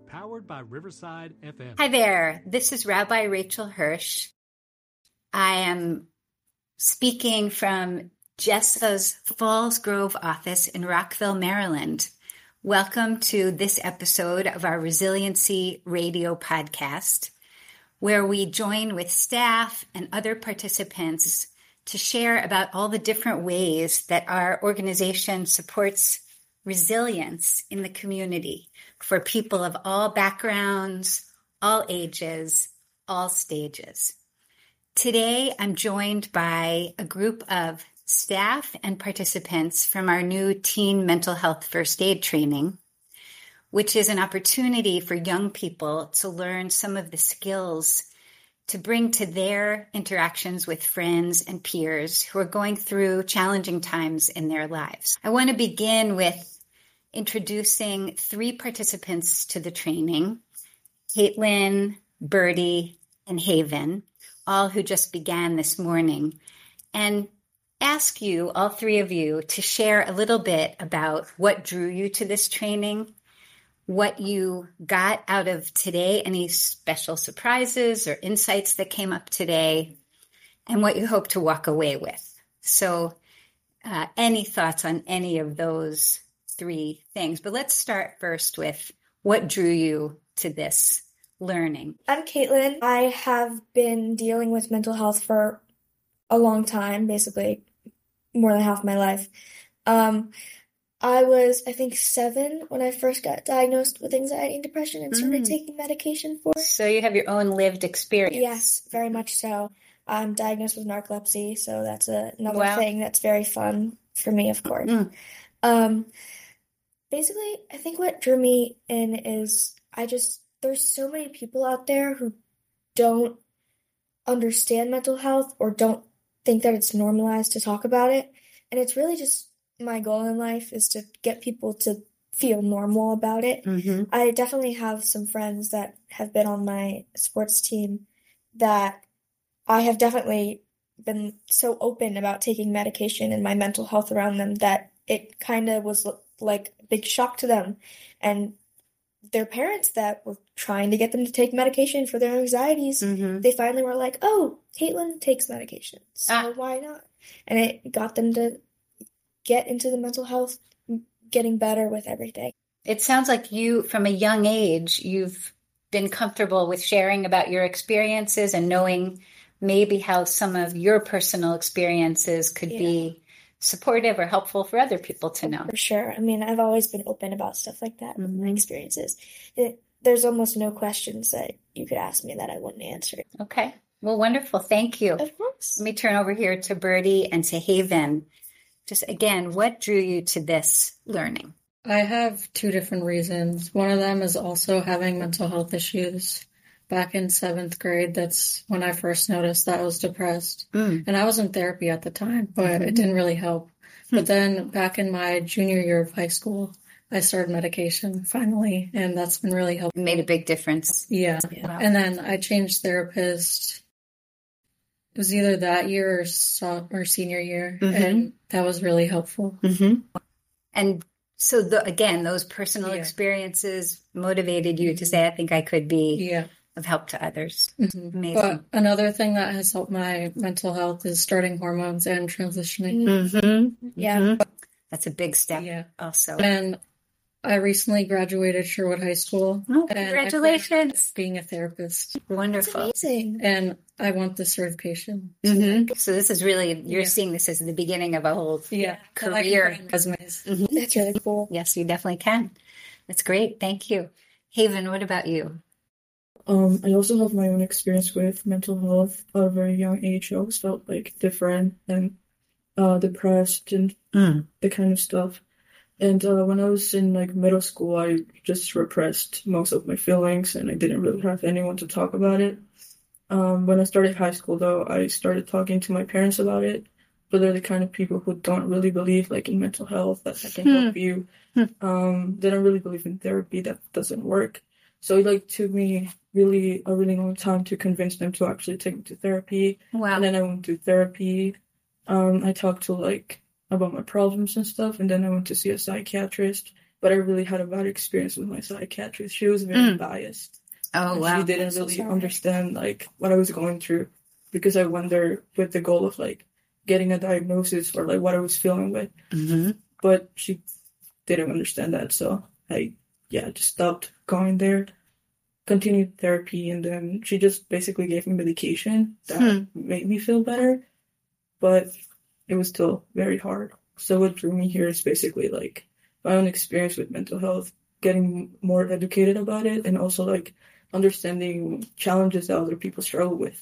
Powered by Riverside FM. Hi there, this is Rabbi Rachel Hirsch. I am speaking from Jessa's Falls Grove office in Rockville, Maryland. Welcome to this episode of our Resiliency Radio podcast, where we join with staff and other participants to share about all the different ways that our organization supports resilience in the community for people of all backgrounds, all ages, all stages. Today, I'm joined by a group of staff and participants from our new Teen Mental Health First Aid training, which is an opportunity for young people to learn some of the skills to bring to their interactions with friends and peers who are going through challenging times in their lives. I want to begin with introducing three participants to the training, Caitlin, Birdie, and Haven, all who just began this morning, and ask you, all three of you, to share a little bit about what drew you to this training, what you got out of today, any special surprises or insights that came up today, and what you hope to walk away with. So any thoughts on any of those three things? But let's start first with what drew you to this learning. I'm Caitlin. I have been dealing with mental health for a long time, basically more than half my life. I was, I think, 7 when I first got diagnosed with anxiety and depression and started taking medication for it. So you have your own lived experience. Yes, very much so. I'm diagnosed with narcolepsy, so that's another thing that's very fun for me, of course. Basically, I think what drew me in is there's so many people out there who don't understand mental health or don't think that it's normalized to talk about it. And it's really just my goal in life is to get people to feel normal about it. I definitely have some friends that have been on my sports team that I have definitely been so open about taking medication and my mental health around them that it kind of was like a big shock to them. And their parents that were trying to get them to take medication for their anxieties, they finally were like, oh, Caitlin takes medication, so why not? And it got them to get into the mental health, getting better with everything. It sounds like you, from a young age, you've been comfortable with sharing about your experiences and knowing maybe how some of your personal experiences could be supportive or helpful for other people to know. For sure. I mean, I've always been open about stuff like that with my experiences. There's almost no questions that you could ask me that I wouldn't answer. Okay. Well, wonderful. Thank you. Of course. Let me turn over here to Birdie and to Haven. Just again, what drew you to this learning? I have 2 different reasons. One of them is also having mental health issues. Back in 7th grade, that's when I first noticed that I was depressed. And I was in therapy at the time, but it didn't really help. But then back in my junior year of high school, I started medication finally, and that's been really helpful. It made a big difference. Yeah. Wow. And then I changed therapist. It was either that year or senior year, and that was really helpful. And so, again, those personal experiences motivated you to say, I think I could be of help to others. Amazing. But another thing that has helped my mental health is starting hormones and transitioning. That's a big step also. And I recently graduated Sherwood High School. Oh, congratulations. Being a therapist. Wonderful. That's amazing. And I want the certification. So this is really, you're seeing this as the beginning of a whole career. That's really cool. Yes, you definitely can. That's great. Thank you. Haven, what about you? I also have my own experience with mental health at a very young age. I always felt like different and depressed and the kind of stuff. And when I was in middle school, I just repressed most of my feelings and I didn't really have anyone to talk about it. When I started high school, though, I started talking to my parents about it. But they're the kind of people who don't really believe in mental health, that can help you. They don't really believe in therapy, that doesn't work. So it took me a really long time to convince them to actually take me to therapy. Wow. And then I went to therapy. I talked to about my problems and stuff, and then I went to see a psychiatrist. but I really had a bad experience with my psychiatrist. She was very biased. Oh, wow. She didn't really understand like what I was going through, because I went there with the goal of like getting a diagnosis for like what I was feeling with. But she didn't understand that, so I just stopped going there, continued therapy, and then she just basically gave me medication that made me feel better, but it was still very hard. So what drew me here is basically like my own experience with mental health, getting more educated about it, and also like understanding challenges that other people struggle with.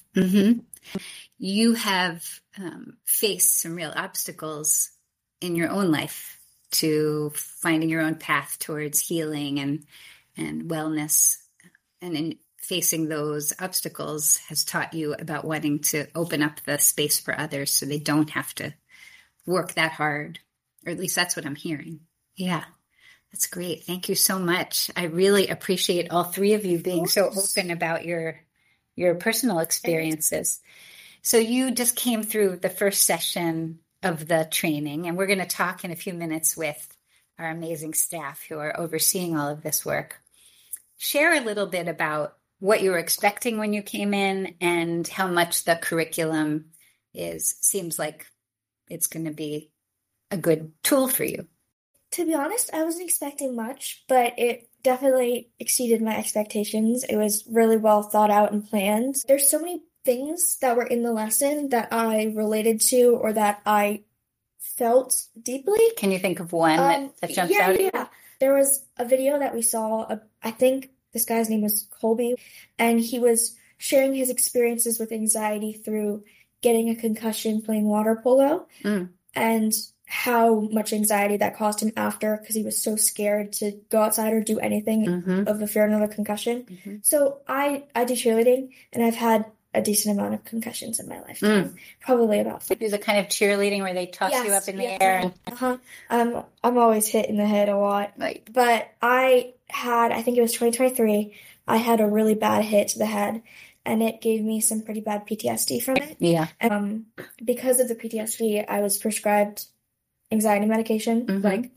You have faced some real obstacles in your own life to finding your own path towards healing and wellness. And in facing those obstacles has taught you about wanting to open up the space for others so they don't have to work that hard. Or at least that's what I'm hearing. Yeah, that's great. Thank you so much. I really appreciate all three of you being so open about your personal experiences. So you just came through the first session of the training, and we're going to talk in a few minutes with our amazing staff who are overseeing all of this work. Share a little bit about what you were expecting when you came in and how much the curriculum seems like it's going to be a good tool for you. To be honest, I wasn't expecting much, but it definitely exceeded my expectations. It was really well thought out and planned. There's so many things that were in the lesson that I related to or that I felt deeply. Can you think of one that jumps out at you? Yeah. There was a video that we saw, I think this guy's name was Colby, and he was sharing his experiences with anxiety through getting a concussion playing water polo, and how much anxiety that caused him after, because he was so scared to go outside or do anything of the fear of another concussion. So I do cheerleading, and I've had a decent amount of concussions in my lifetime. Probably about 5. Do the kind of cheerleading where they toss you up in the air? I'm always hit in the head a lot. Right. But I think it was 2023, I had a really bad hit to the head, and it gave me some pretty bad PTSD from it. Yeah. Because of the PTSD, I was prescribed anxiety medication. Like,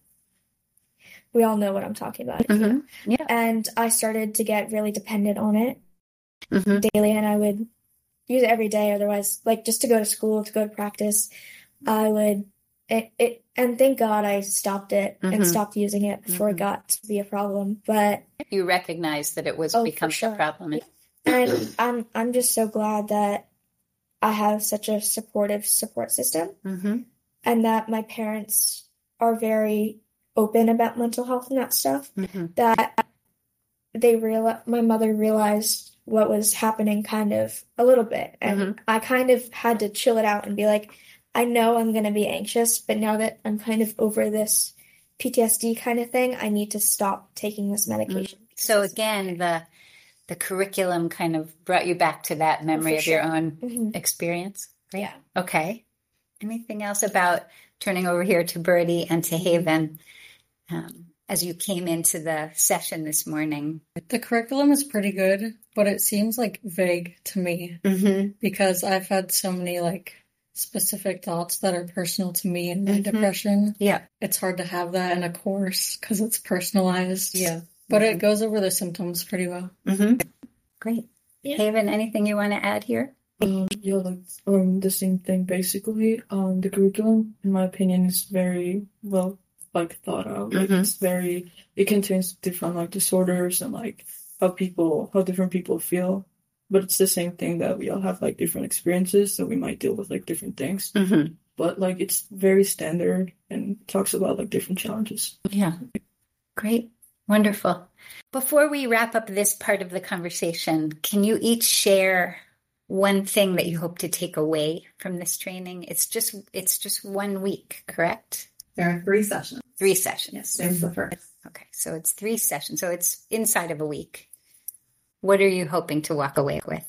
we all know what I'm talking about. Yeah. And I started to get really dependent on it daily, and I would use it every day. Otherwise, like, just to go to school, to go to practice, I would, and thank God I stopped it and stopped using it before it got to be a problem. But you recognized that it was becoming a problem. And I'm just so glad that I have such a supportive support system, and that my parents are very open about mental health and that stuff, that my mother realized what was happening kind of a little bit. And I kind of had to chill it out and be like, I know I'm going to be anxious, but now that I'm kind of over this PTSD kind of thing, I need to stop taking this medication. So again, the curriculum kind of brought you back to that memory of your own experience. Right? Yeah. Okay. Anything else about turning over here to Birdie and to Haven as you came into the session this morning? The curriculum is pretty good, but it seems like vague to me because I've had so many like specific thoughts that are personal to me and my depression. Yeah. It's hard to have that in a course because it's personalized. Yeah. But it goes over the symptoms pretty well. Great. Yeah. Haven, anything you want to add here? The same thing basically. The curriculum, in my opinion, is very well thought out. Like it contains different like disorders and like how different people feel. But it's the same thing that we all have like different experiences, so we might deal with like different things. But like it's very standard and talks about like different challenges. Yeah. Great. Wonderful. Before we wrap up this part of the conversation, can you each share one thing that you hope to take away from this training? It's just 1 week, correct? There are 3 sessions. 3 sessions. Yes, there's the first. Okay, so it's 3 sessions. So it's inside of a week. What are you hoping to walk away with?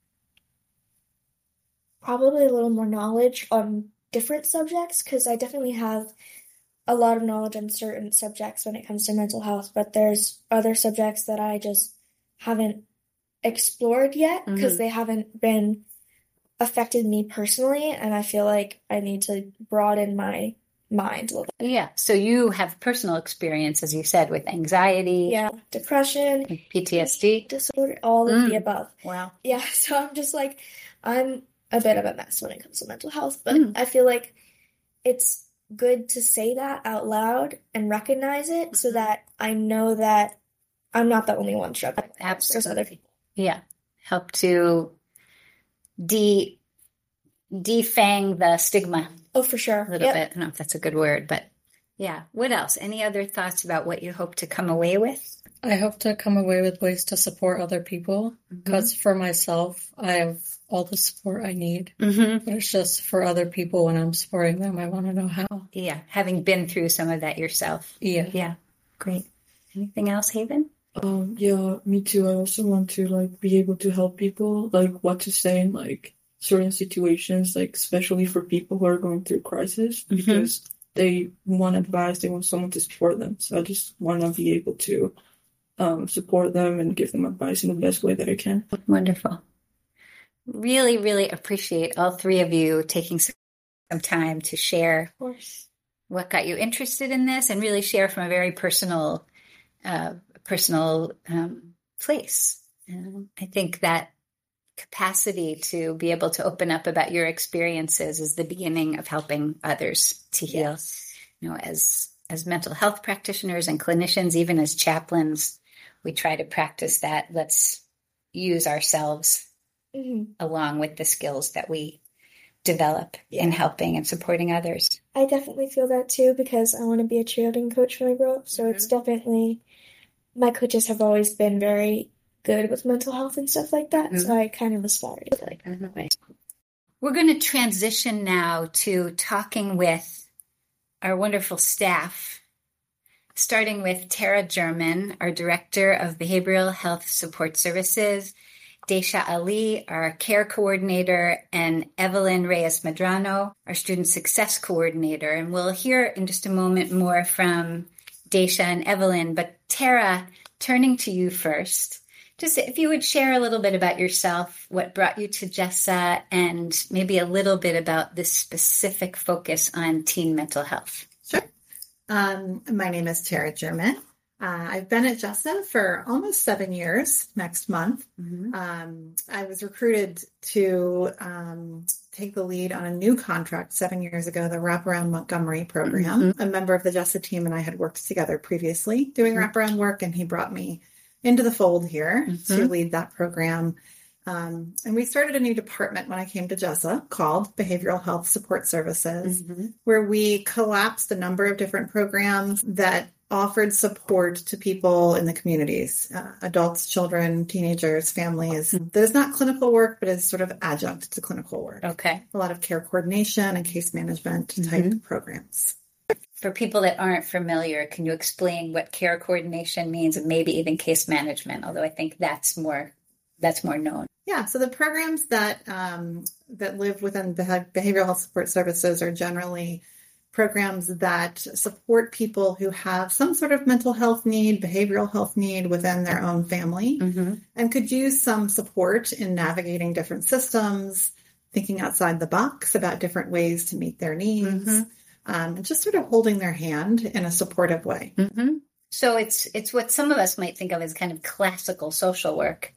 Probably a little more knowledge on different subjects, because I definitely have a lot of knowledge on certain subjects when it comes to mental health, but there's other subjects that I just haven't explored yet because they haven't been affected me personally, and I feel like I need to broaden my mind a little bit. Yeah. So you have personal experience, as you said, with anxiety, Yeah, depression, PTSD. disorder, all of the above. Wow. Yeah, so I'm just like, I'm a bit of a mess when it comes to mental health, but I feel like it's good to say that out loud and recognize it so that I know that I'm not the only one struggling. Absolutely. There's other people. Yeah. Help to defang the stigma Oh, for sure. a little bit. I don't know if that's a good word, but yeah. What else? Any other thoughts about what you hope to come away with? I hope to come away with ways to support other people because for myself, I have all the support I need. But it's just for other people when I'm supporting them, I want to know how. Yeah. Having been through some of that yourself. Yeah. Yeah. Great. Anything else, Haven? Yeah, me too. I also want to like be able to help people, like what to say in like certain situations, like especially for people who are going through crisis, because they want advice, they want someone to support them. So I just want to be able to support them and give them advice in the best way that I can. Wonderful. Really, really appreciate all three of you taking some time to share what got you interested in this and really share from a very personal place. I think that capacity to be able to open up about your experiences is the beginning of helping others to heal. Yes. You know, as mental health practitioners and clinicians, even as chaplains, we try to practice that. Let's use ourselves along with the skills that we develop in helping and supporting others. I definitely feel that too because I want to be a cheerleading coach when I grow up. So it's definitely, my coaches have always been very good with mental health and stuff like that. So I kind of aspire to like that in a way. We're going to transition now to talking with our wonderful staff, starting with Tara German, our Director of Behavioral Health Support Services, Daisha Ali, our Care Coordinator, and Evelyn Reyes-Medrano, our Student Success Coordinator. And we'll hear in just a moment more from Daisha and Evelyn. But Tara, turning to you first, just if you would share a little bit about yourself, what brought you to JESSA, and maybe a little bit about this specific focus on teen mental health. Sure. My name is Tara German. I've been at JESSA for almost 7 years next month. I was recruited to take the lead on a new contract 7 years ago, the Wraparound Montgomery program. A member of the JESSA team and I had worked together previously doing wraparound work, and he brought me into the fold here to lead that program. And we started a new department when I came to JESSA called Behavioral Health Support Services, where we collapsed a number of different programs that offered support to people in the communities, adults, children, teenagers, families. That is not clinical work, but is sort of adjunct to clinical work. Okay. A lot of care coordination and case management type programs. For people that aren't familiar, can you explain what care coordination means and maybe even case management? Although I think that's more known. Yeah, so the programs that live within behavioral health support services are generally programs that support people who have some sort of mental health need, behavioral health need within their own family, and could use some support in navigating different systems, thinking outside the box about different ways to meet their needs. And just sort of holding their hand in a supportive way. So it's what some of us might think of as kind of classical social work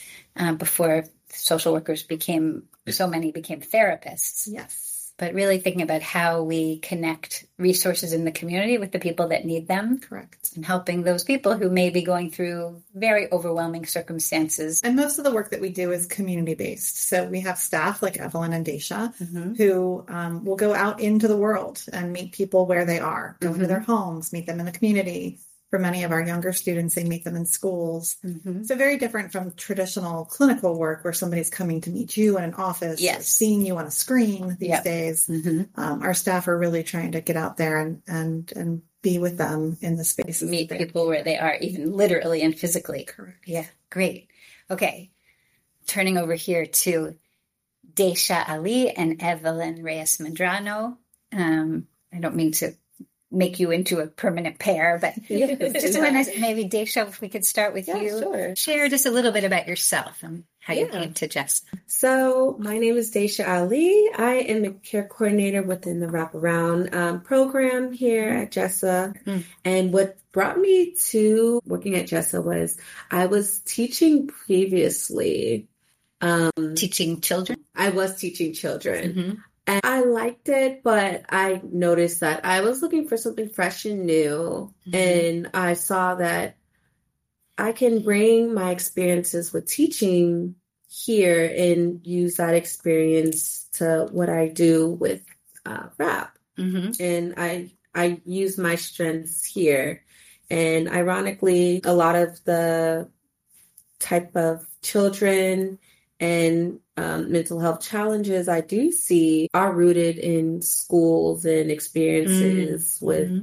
before social workers became therapists. Yes. But really thinking about how we connect resources in the community with the people that need them. Correct. And helping those people who may be going through very overwhelming circumstances. And most of the work that we do is community-based. So we have staff like Evelyn and Daisha who will go out into the world and meet people where they are, go into their homes, meet them in the community. For many of our younger students, they meet them in schools. So very different from traditional clinical work where somebody's coming to meet you in an office, or seeing you on a screen these days. Our staff are really trying to get out there and be with them in the spaces. Meet people where they are, even literally and physically. Correct. Yeah, great. Okay, turning over here to Daisha Ali and Evelyn Reyes-Medrano. I don't mean to make you into a permanent pair, but just want to maybe, Daisha, if we could start with you. Sure. Share just a little bit about yourself and how you came to JESSA. So my name is Daisha Ali. I am the care coordinator within the Wraparound program here at JESSA. And what brought me to working at JESSA was I was teaching previously. Teaching children? I was teaching children. And I liked it, but I noticed that I was looking for something fresh and new. And I saw that I can bring my experiences with teaching here and use that experience to what I do with rap. And I use my strengths here. And ironically, a lot of the type of children and mental health challenges I do see are rooted in schools and experiences with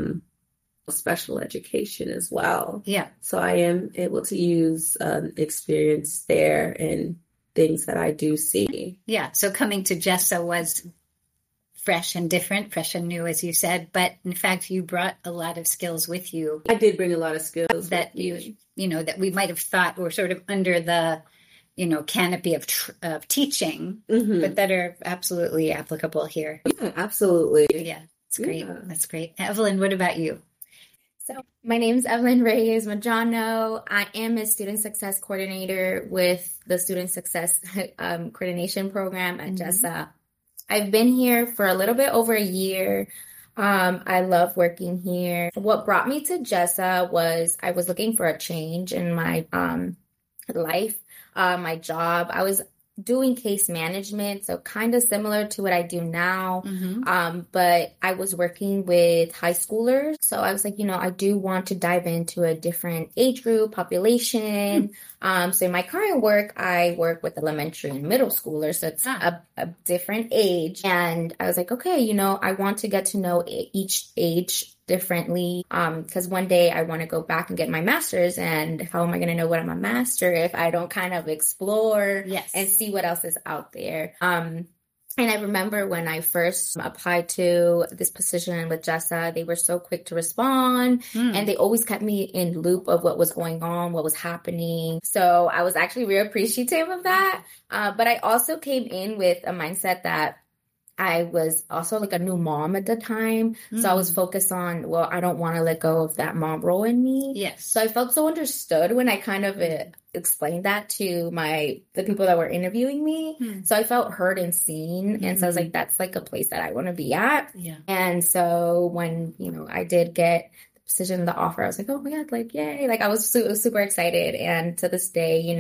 special education as well. Yeah. So I am able to use experience there and things that I do see. Yeah. So coming to JESSA was fresh and different, fresh and new, as you said. But in fact, you brought a lot of skills with you. I did bring a lot of skills that that we might have thought were sort of under the canopy of teaching, but that are absolutely applicable here. Yeah, absolutely. Yeah, it's great. Yeah. That's great. Evelyn, what about you? So my name is Evelyn Reyes-Majano. I am a student success coordinator with the Student Success Coordination Program at JESSA. I've been here for a little bit over a year. I love working here. What brought me to JESSA was I was looking for a change in my life. My job, I was doing case management, so kind of similar to what I do now. But I was working with high schoolers. So I was like, I do want to dive into a different age group, population. So in my current work, I work with elementary and middle schoolers. So it's a different age. And I was like, okay, I want to get to know each age differently, because one day I want to go back and get my master's, and how am I going to know what I'm a master if I don't kind of explore and see what else is out there? And I remember when I first applied to this position with JESSA, they were so quick to respond, and they always kept me in loop of what was going on, what was happening. So I was actually real appreciative of that. But I also came in with a mindset that I was also like a new mom at the time. So I was focused on, I don't want to let go of that mom role in me. Yes. So I felt so understood when I kind of explained that to the people that were interviewing me. So I felt heard and seen. And so I was like, that's like a place that I want to be at. Yeah. And so when, I did get the position, the offer, I was like, oh my God, like, yay. Like I was super excited. And to this day,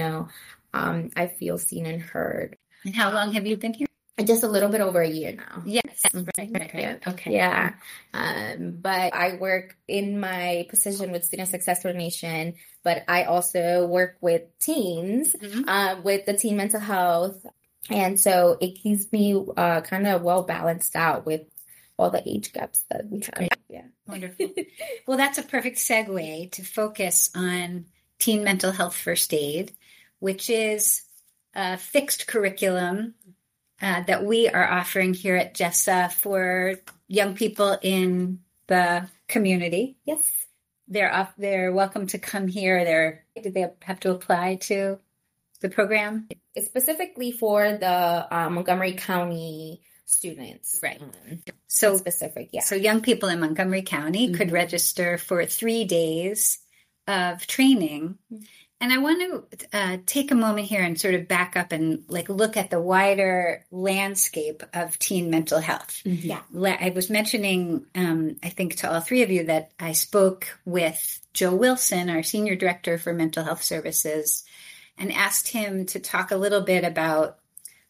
I feel seen and heard. And how long have you been here? Just a little bit over a year now. Yes. Right. Okay. Yeah. But I work in my position with Student Success Coordination, but I also work with teens, with the teen mental health. And so it keeps me kind of well balanced out with all the age gaps that we have. Yeah. Wonderful. Well, that's a perfect segue to focus on teen mental health first aid, which is a fixed curriculum that we are offering here at JESSA for young people in the community. Yes. They're welcome to come here. Do they have to apply to the program? It's specifically for the Montgomery County students. Right. So specific, yeah. So young people in Montgomery County could register for 3 days of training. And I want to take a moment here and sort of back up and look at the wider landscape of teen mental health. Yeah. I was mentioning, I think to all three of you, that I spoke with Joe Wilson, our Senior Director for Mental Health Services, and asked him to talk a little bit about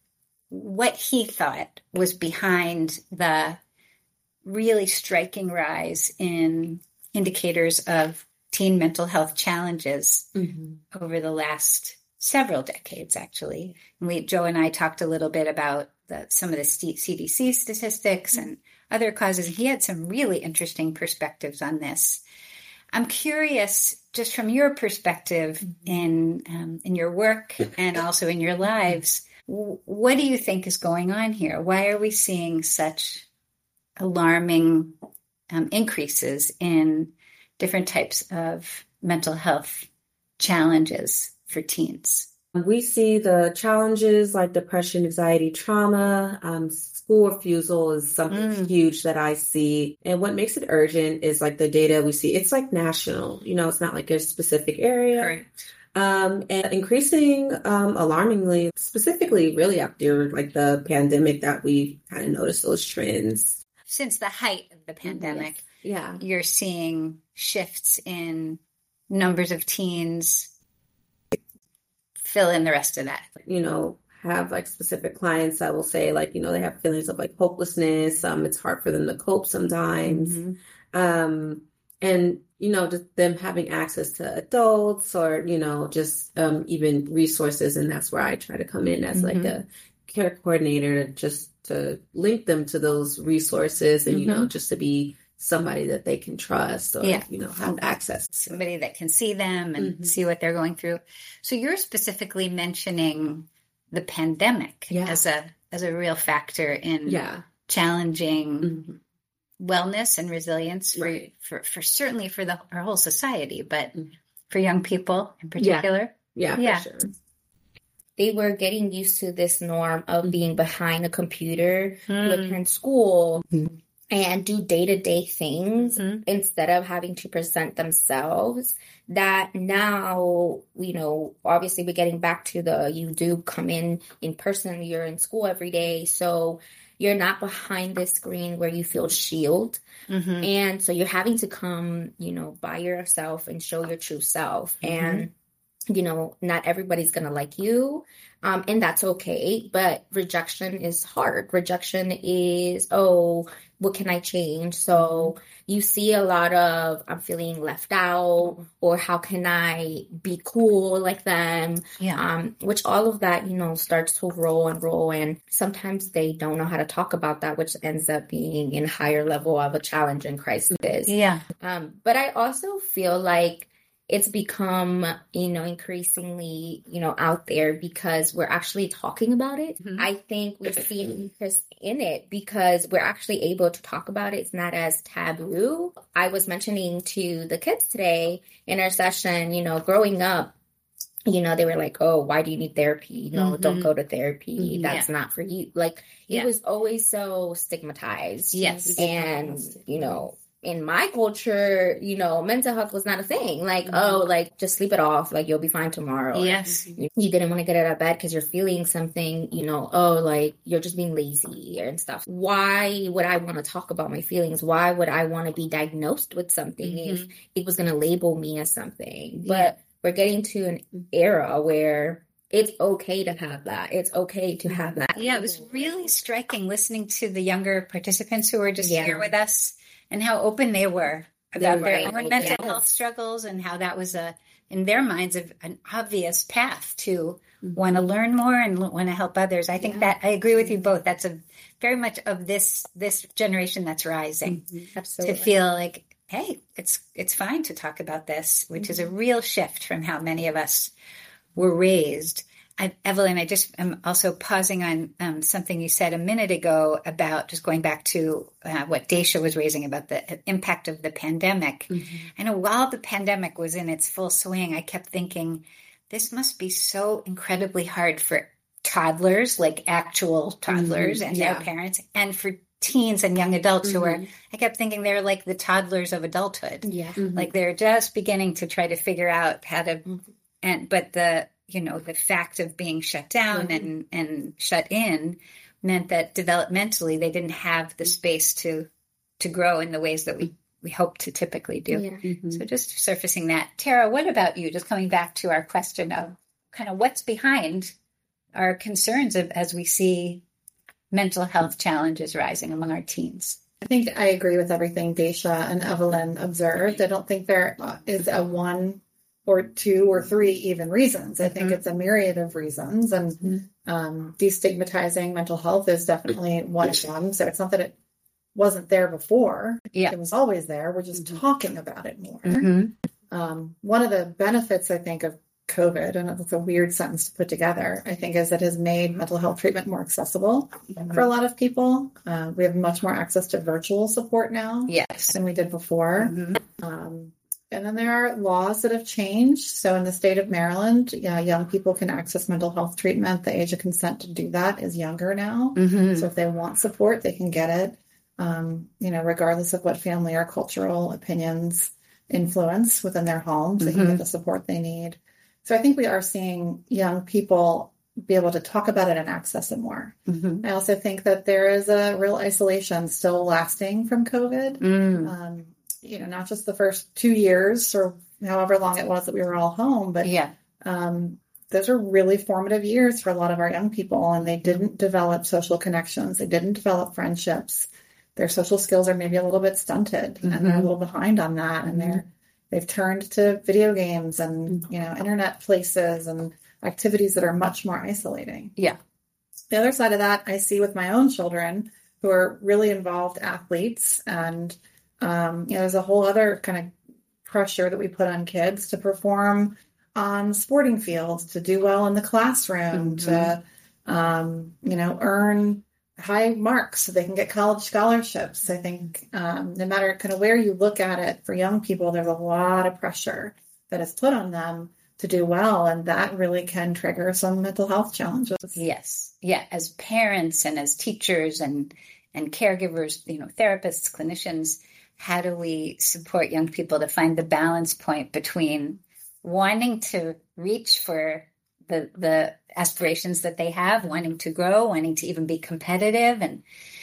what he thought was behind the really striking rise in indicators of teen mental health challenges over the last several decades, actually. And Joe and I talked a little bit about some of the CDC statistics and other causes. He had some really interesting perspectives on this. I'm curious, just from your perspective in your work and also in your lives, what do you think is going on here? Why are we seeing such alarming increases in different types of mental health challenges for teens? We see the challenges like depression, anxiety, trauma, school refusal is something huge that I see. And what makes it urgent is like the data we see. It's like national, it's not like a specific area. Correct. And increasing alarmingly, specifically really after like the pandemic that we kind of noticed those trends. Since the height of the pandemic, yeah, you're seeing shifts in numbers of teens. Fill in the rest of that. Have like specific clients that will say like, they have feelings of like hopelessness. It's hard for them to cope sometimes. And, just them having access to adults or, just even resources. And that's where I try to come in as like a care coordinator to link them to those resources and, just to be somebody that they can trust or, have access. Somebody that can see them and see what they're going through. So you're specifically mentioning the pandemic as a real factor in challenging wellness and resilience for certainly for our whole society, but for young people in particular. Yeah. For sure. They were getting used to this norm of being behind a computer, to attend school, and do day-to-day things instead of having to present themselves. That now, obviously we're getting back to you do come in person, you're in school every day. So you're not behind this screen where you feel shielded. And so you're having to come, by yourself and show your true self. And, not everybody's going to like you. And that's okay. But rejection is hard. Rejection is, what can I change? So you see a lot of, I'm feeling left out, or how can I be cool like them? Which all of that, starts to roll. And sometimes they don't know how to talk about that, which ends up being in higher level of a challenge and crisis. But I also feel like it's become, increasingly, out there because we're actually talking about it. I think we're seeing interest in it because we're actually able to talk about it. It's not as taboo. I was mentioning to the kids today in our session, growing up, they were like, oh, why do you need therapy? No, don't go to therapy. That's not for you. Like, it was always so stigmatized. Yes. And, in my culture, mental health was not a thing. Like, just sleep it off. Like, you'll be fine tomorrow. Yes. You didn't want to get out of bed because you're feeling something, you're just being lazy and stuff. Why would I want to talk about my feelings? Why would I want to be diagnosed with something if it was going to label me as something? But we're getting to an era where it's okay to have that. It's okay to have that. Yeah, it was really striking listening to the younger participants who were just here with us and how open they were about their own mental health struggles and how that was in their minds, an obvious path to want to learn more and want to help others. I think that I agree with you both. That's a very much of this generation that's rising. Absolutely. To feel like, hey, it's fine to talk about this, which is a real shift from how many of us were raised. Evelyn, I just am also pausing on something you said a minute ago about just going back to what Daisha was raising about the impact of the pandemic. I know while the pandemic was in its full swing, I kept thinking, this must be so incredibly hard for toddlers, like actual toddlers and their parents, and for teens and young adults who are, I kept thinking they're like the toddlers of adulthood. Like they're just beginning to try to figure out how to, but the fact of being shut down and shut in meant that developmentally they didn't have the space to grow in the ways that we hope to typically do. So just surfacing that. Tara, what about you? Just coming back to our question of kind of what's behind our concerns as we see mental health challenges rising among our teens. I think I agree with everything Daisha and Evelyn observed. I don't think there is a one or two or three even reasons. I think it's a myriad of reasons, and destigmatizing mental health is definitely one of them. So it's not that it wasn't there before. It was always there. We're just talking about it more. One of the benefits, I think, of COVID, and it's a weird sentence to put together, I think, is it has made mental health treatment more accessible for a lot of people. We have much more access to virtual support now than we did before. And then there are laws that have changed. So in the state of Maryland, young people can access mental health treatment. The age of consent to do that is younger now. So if they want support, they can get it, regardless of what family or cultural opinions influence within their homes. They can get the support they need. So I think we are seeing young people be able to talk about it and access it more. I also think that there is a real isolation still lasting from COVID. Not just the first 2 years or however long it was that we were all home, but those are really formative years for a lot of our young people, and they didn't develop social connections. They didn't develop friendships. Their social skills are maybe a little bit stunted, and they're a little behind on that. And they've turned to video games and, internet places and activities that are much more isolating. The other side of that I see with my own children, who are really involved athletes, and there's a whole other kind of pressure that we put on kids to perform on sporting fields, to do well in the classroom, to, earn high marks so they can get college scholarships. I think no matter kind of where you look at it, for young people, there's a lot of pressure that is put on them to do well. And that really can trigger some mental health challenges. Yes. Yeah. As parents and as teachers and caregivers, therapists, clinicians, how do we support young people to find the balance point between wanting to reach for the aspirations that they have, wanting to grow, wanting to even be competitive and,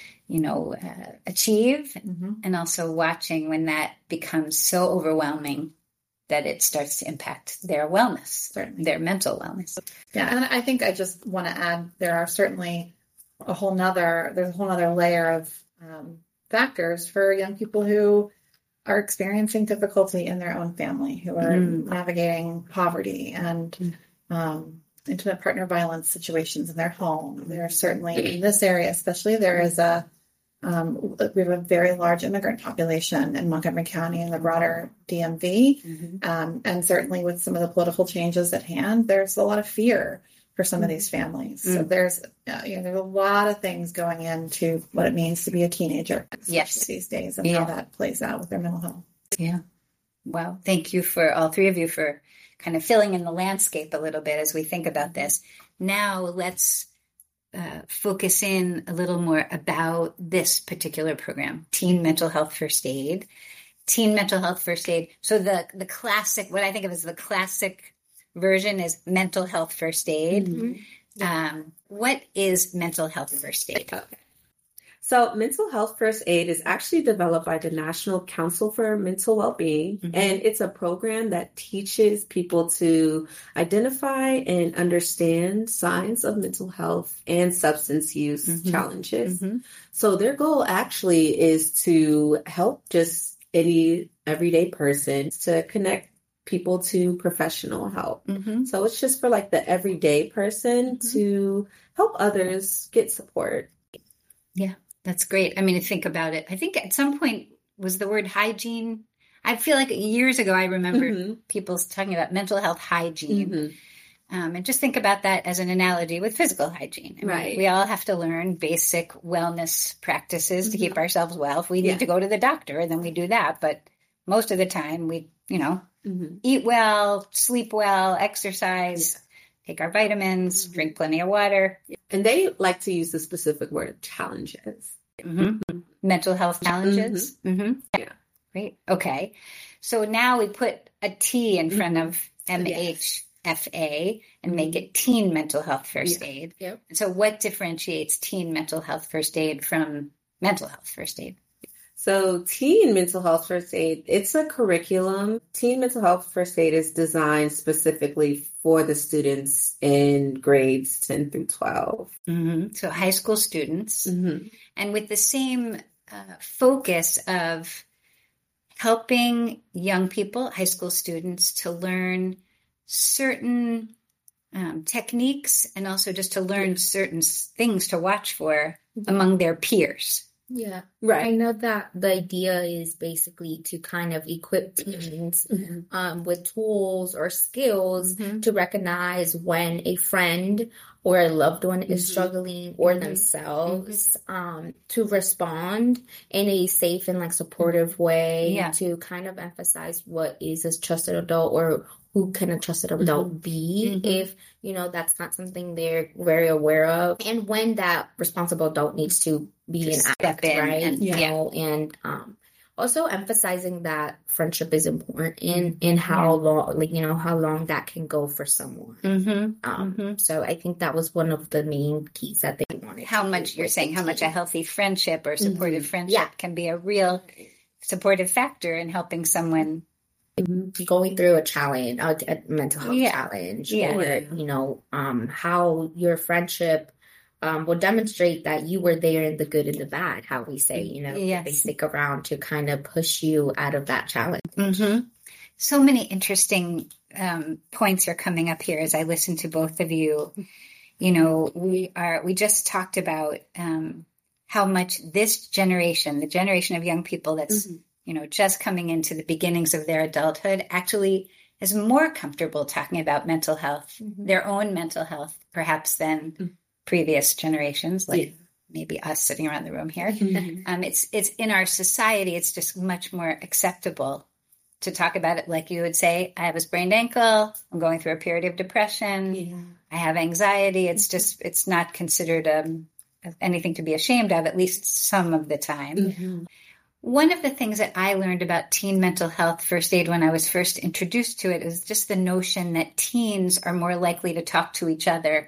achieve, and also watching when that becomes so overwhelming that it starts to impact their wellness, their mental wellness. Yeah. And I think I just want to add, there are certainly there's a whole nother layer of factors for young people who are experiencing difficulty in their own family, who are navigating poverty and intimate partner violence situations in their home. There are certainly in this area, especially, there is we have a very large immigrant population in Montgomery County and the broader DMV. And certainly with some of the political changes at hand, there's a lot of fear for some of these families. So there's a lot of things going into what it means to be a teenager these days, and how that plays out with their mental health. Yeah. Wow. Thank you for all three of you for kind of filling in the landscape a little bit as we think about this. Now let's focus in a little more about this particular program, Teen Mental Health First Aid. Teen Mental Health First Aid. So the classic, what I think of as the classic version is mental health first aid. What is mental health first aid? So mental health first aid is actually developed by the National Council for Mental Wellbeing, and it's a program that teaches people to identify and understand signs of mental health and substance use challenges. So their goal actually is to help just any everyday person to connect people to professional help. So it's just for like the everyday person to help others get support. Yeah, that's great. I mean, to think about it, I think at some point was the word hygiene. I feel like years ago, I remember people talking about mental health hygiene. And just think about that as an analogy with physical hygiene. I mean, we all have to learn basic wellness practices to keep ourselves well. If we need to go to the doctor, then we do that. But most of the time we, eat well, sleep well, exercise, take our vitamins, drink plenty of water. And they like to use the specific word challenges. Mental health challenges. Yeah. Great. Okay. So now we put a T in front of MHFA and make it Teen Mental Health First Aid. So what differentiates Teen Mental Health First Aid from Mental Health First Aid? So Teen Mental Health First Aid, it's a curriculum. Teen Mental Health First Aid is designed specifically for the students in grades 10 through 12. So high school students. And with the same focus of helping young people, high school students, to learn certain techniques and also just to learn certain things to watch for among their peers. Yeah. Right. I know that the idea is basically to kind of equip teens with tools or skills to recognize when a friend or a loved one is struggling or themselves to respond in a safe and like supportive way to kind of emphasize what is a trusted adult or who can a trusted adult be if, you know, that's not something they're very aware of. And when that responsible adult needs to be an act, right? And, you know, and also emphasizing that friendship is important in how long, like, you know, how long that can go for someone. So I think that was one of the main keys that they wanted. How much you're saying, how much a healthy friendship or supportive friendship can be a real supportive factor in helping someone going through a challenge, a mental health challenge, or, you know, how your friendship will demonstrate that you were there in the good and the bad, how we say, you know, they stick around to kind of push you out of that challenge. So many interesting points are coming up here as I listen to both of you. You know, we just talked about how much this generation, the generation of young people that's you know, just coming into the beginnings of their adulthood, actually is more comfortable talking about mental health, their own mental health, perhaps than previous generations, like maybe us sitting around the room here. It's in our society, it's just much more acceptable to talk about it. Like you would say, I have a sprained ankle, I'm going through a period of depression, I have anxiety. It's not considered anything to be ashamed of, at least some of the time. One of the things that I learned about teen mental health first aid when I was first introduced to it is just the notion that teens are more likely to talk to each other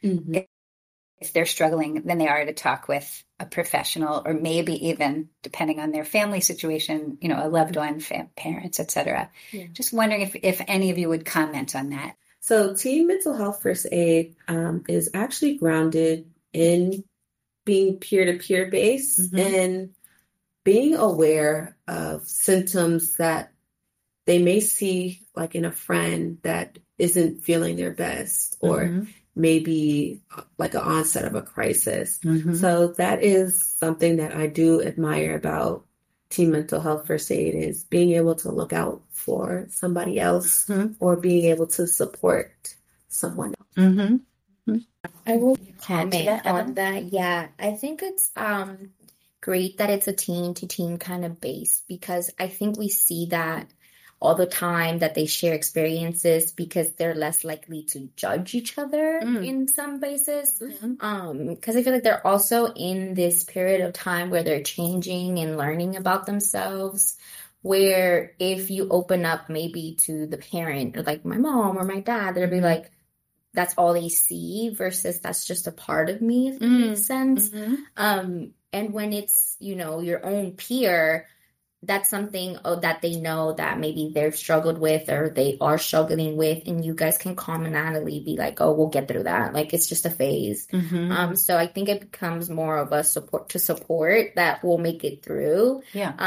if they're struggling than they are to talk with a professional, or maybe even, depending on their family situation, you know, a loved one, parents, etc. Just wondering if any of you would comment on that. So teen mental health first aid is actually grounded in being peer-to-peer based and being aware of symptoms that they may see, like in a friend that isn't feeling their best, or maybe like an onset of a crisis. So that is something that I do admire about teen mental health first aid, is being able to look out for somebody else or being able to support someone else. I will comment on that. Yeah, I think it's great that it's a teen to teen kind of base, because I think we see that all the time, that they share experiences because they're less likely to judge each other in some bases. Because I feel like they're also in this period of time where they're changing and learning about themselves, where if you open up maybe to the parent, or like my mom or my dad, they'll be like, that's all they see, versus that's just a part of me, if that makes sense. And when it's, you know, your own peer, that's something that they know that maybe they've struggled with or they are struggling with, and you guys can commonality be like, oh, we'll get through that. Like, it's just a phase. So I think it becomes more of a support that will make it through.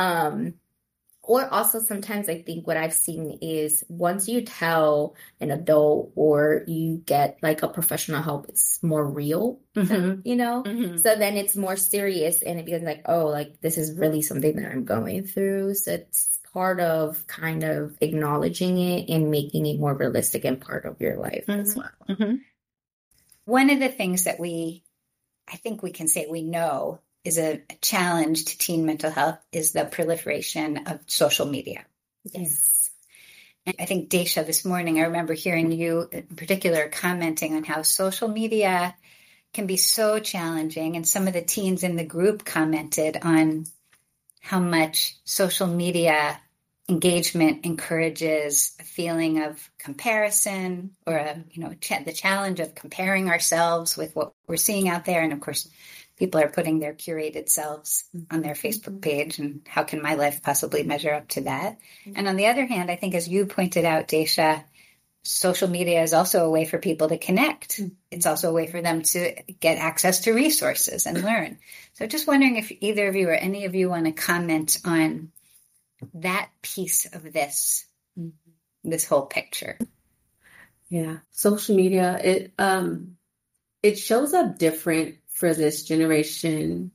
Or also sometimes I think what I've seen is once you tell an adult or you get like a professional help, it's more real, you know? So then it's more serious, and it becomes like, oh, like this is really something that I'm going through. So it's part of kind of acknowledging it and making it more realistic and part of your life as well. One of the things that I think we can say we know is a challenge to teen mental health is the proliferation of social media. Yes. And I think, Daisha, this morning, I remember hearing you in particular commenting on how social media can be so challenging. And some of the teens in the group commented on how much social media engagement encourages a feeling of comparison, or the challenge of comparing ourselves with what we're seeing out there. And of course, people are putting their curated selves on their Facebook page, and how can my life possibly measure up to that? And on the other hand, I think, as you pointed out, Daisha, social media is also a way for people to connect. It's also a way for them to get access to resources and learn. So just wondering if either of you or any of you want to comment on that piece of this whole picture. Yeah, social media, it shows up different for this generation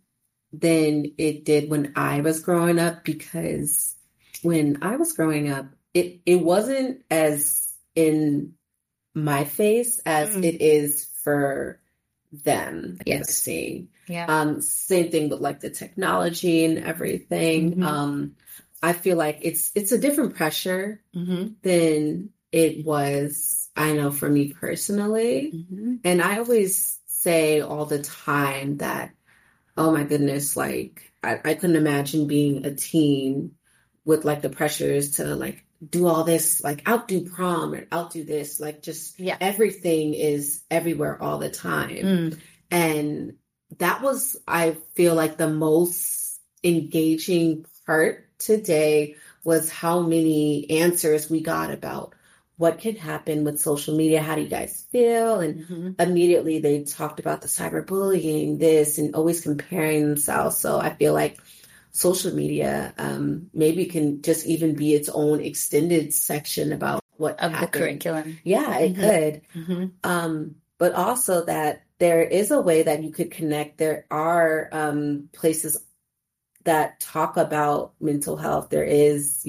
than it did when I was growing up, because when I was growing up, it wasn't as in my face as it is for them. Yes. Seeing. Yeah. Same thing with like the technology and everything. I feel like it's a different pressure than it was, I know, for me personally. And I always say all the time that, oh my goodness, like I couldn't imagine being a teen with like the pressures to like do all this, like outdo prom or outdo this, like just everything is everywhere all the time. And that was, I feel like, the most engaging part today was how many answers we got about what can happen with social media. How do you guys feel? And immediately they talked about the cyberbullying, this, and always comparing themselves. So I feel like social media maybe can just even be its own extended section about what of happened. The curriculum. Yeah, it could. But also that there is a way that you could connect. There are places that talk about mental health. There is,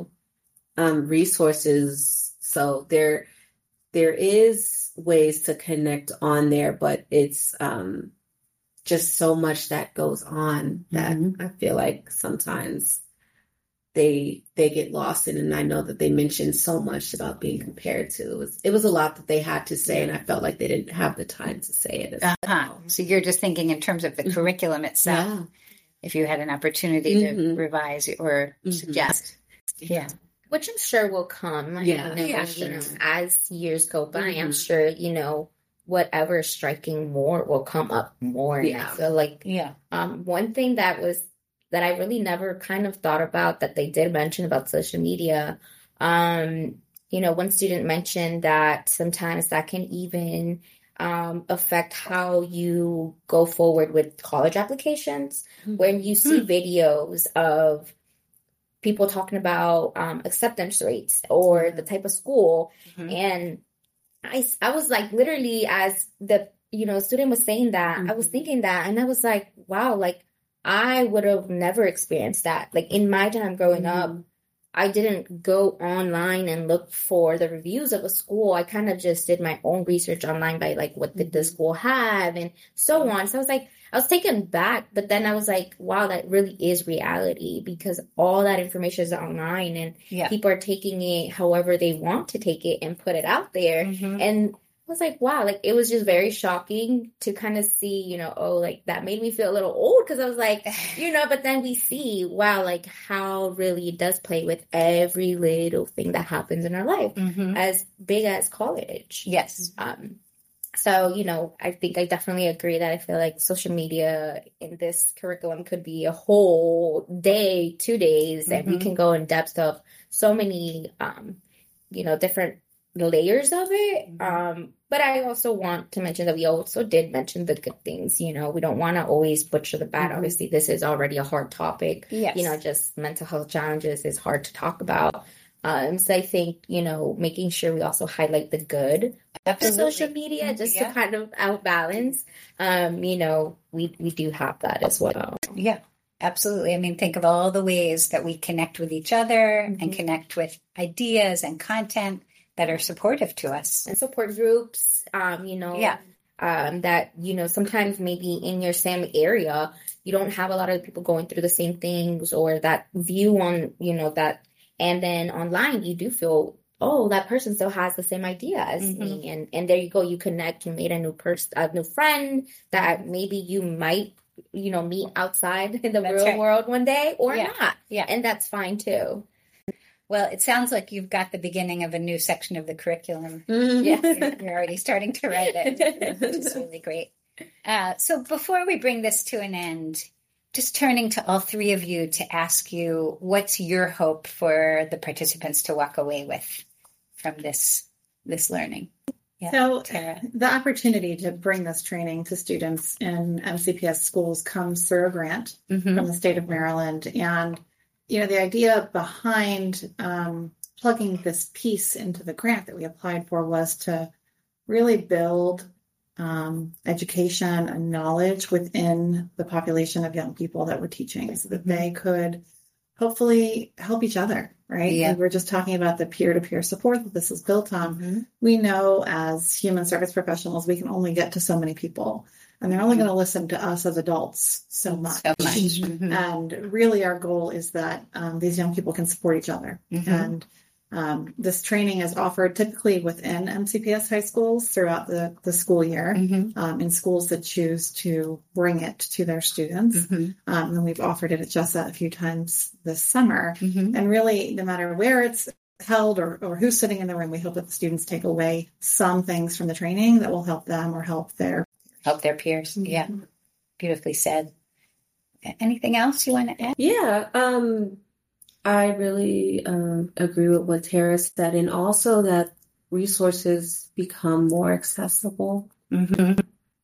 resources. So there is ways to connect on there, but it's just so much that goes on that I feel like sometimes they get lost in. And I know that they mentioned so much about being compared to. It was a lot that they had to say, and I felt like they didn't have the time to say it as well. So you're just thinking in terms of the curriculum itself, if you had an opportunity to revise or suggest. Yeah. Which I'm sure will come. As years go by, I'm sure, whatever is striking more will come up more. And I feel like one thing that I really never kind of thought about that they did mention about social media, one student mentioned that sometimes that can even affect how you go forward with college applications. When you see videos of people talking about acceptance rates or the type of school. And I was like, literally, as the, student was saying that, I was thinking that, and I was like, wow, like I would have never experienced that. Like in my time growing up, I didn't go online and look for the reviews of a school. I kind of just did my own research online by like, what did the school have and so on. So I was like, I was taken back, but then I was like, wow, that really is reality, because all that information is online and people are taking it however they want to take it and put it out there. And I was like, wow, like it was just very shocking to kind of see, like that made me feel a little old, because I was like, but then we see, wow, like how really it does play with every little thing that happens in our life, as big as college. Yes. So, I think I definitely agree that I feel like social media in this curriculum could be a whole day, 2 days, and we can go in depth of so many, different layers of it. But I also want to mention that we also did mention the good things. We don't want to always butcher the bad. Obviously, this is already a hard topic. Yes. Just mental health challenges is hard to talk about. So I think, making sure we also highlight the good of the social media just to kind of outbalance, we do have that as well. Yeah, absolutely. I mean, think of all the ways that we connect with each other and connect with ideas and content that are supportive to us. And support groups, that, sometimes maybe in your same area, you don't have a lot of people going through the same things or that view on, that. And then online, you do feel, oh, that person still has the same idea as me. And there you go. You connect. You made a new person, a new friend that maybe you might, meet outside in the real world one day or not. Yeah. And that's fine too. Well, it sounds like you've got the beginning of a new section of the curriculum. Yeah. You're already starting to write it, which is really great. So before we bring this to an end, just turning to all three of you to ask you, what's your hope for the participants to walk away with from this learning? Yeah, so Tara. The opportunity to bring this training to students in MCPS schools comes through a grant from the state of Maryland. And, the idea behind plugging this piece into the grant that we applied for was to really build education and knowledge within the population of young people that we're teaching so that they could hopefully help each other, right? Yeah. And we're just talking about the peer-to-peer support that this is built on. We know as human service professionals, we can only get to so many people, and they're only going to listen to us as adults so much. And really our goal is that these young people can support each other. And this training is offered typically within MCPS high schools throughout the school year, in schools that choose to bring it to their students. And we've offered it at JESA a few times this summer. And really, no matter where it's held or who's sitting in the room, we hope that the students take away some things from the training that will help them or help their peers. Yeah. Beautifully said. Anything else you want to add? Yeah. I really agree with what Tara said, and also that resources become more accessible. Because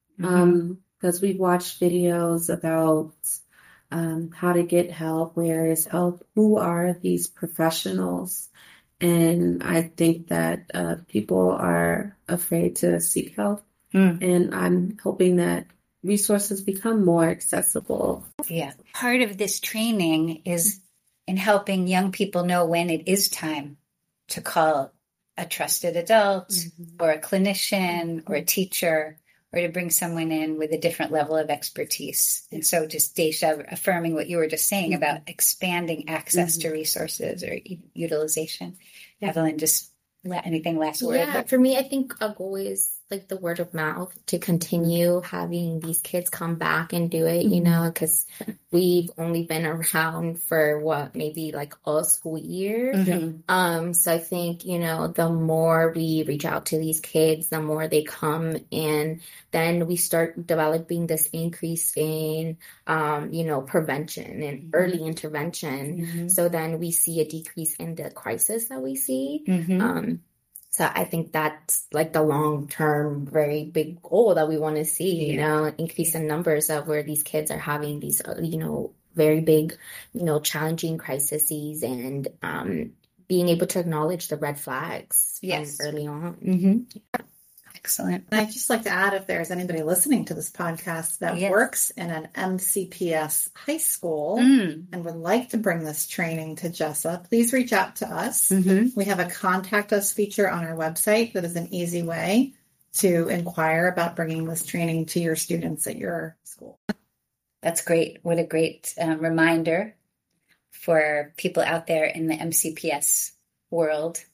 we've watched videos about how to get help, where is help, who are these professionals, and I think that people are afraid to seek help, and I'm hoping that resources become more accessible. Yeah. Part of this training is in helping young people know when it is time to call a trusted adult or a clinician or a teacher, or to bring someone in with a different level of expertise. And so just Daisha affirming what you were just saying about expanding access to resources or utilization. Evelyn, just anything last word? Yeah, for me, I think a goal is like the word of mouth to continue having these kids come back and do it, because we've only been around for maybe like a school year. So I think, the more we reach out to these kids, the more they come, and then we start developing this increase in, prevention and early intervention. So then we see a decrease in the crisis that we see. So I think that's like the long-term, very big goal that we want to see, increase in numbers of where these kids are having these, very big, challenging crises, and being able to acknowledge the red flags early on. Excellent. And I'd just like to add, if there's anybody listening to this podcast that works in an MCPS high school and would like to bring this training to JESA, please reach out to us. We have a contact us feature on our website that is an easy way to inquire about bringing this training to your students at your school. That's great. What a great reminder for people out there in the MCPS world.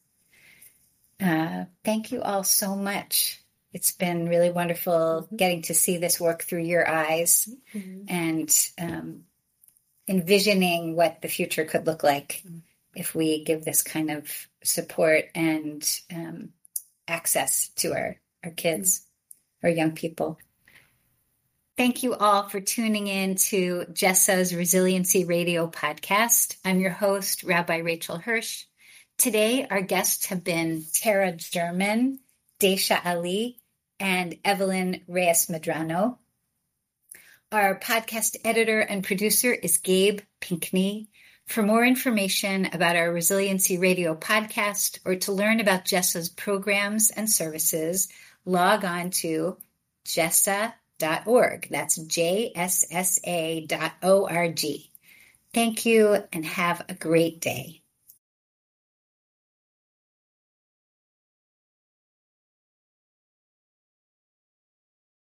Thank you all so much. It's been really wonderful getting to see this work through your eyes and envisioning what the future could look like if we give this kind of support and access to our kids, our young people. Thank you all for tuning in to JESA's Resiliency Radio podcast. I'm your host, Rabbi Rachel Hirsch. Today, our guests have been Tara German, Daisha Ali, and Evelyn Reyes-Medrano. Our podcast editor and producer is Gabe Pinkney. For more information about our Resiliency Radio podcast or to learn about JESA's programs and services, log on to jessa.org. That's JSSA.org. Thank you and have a great day.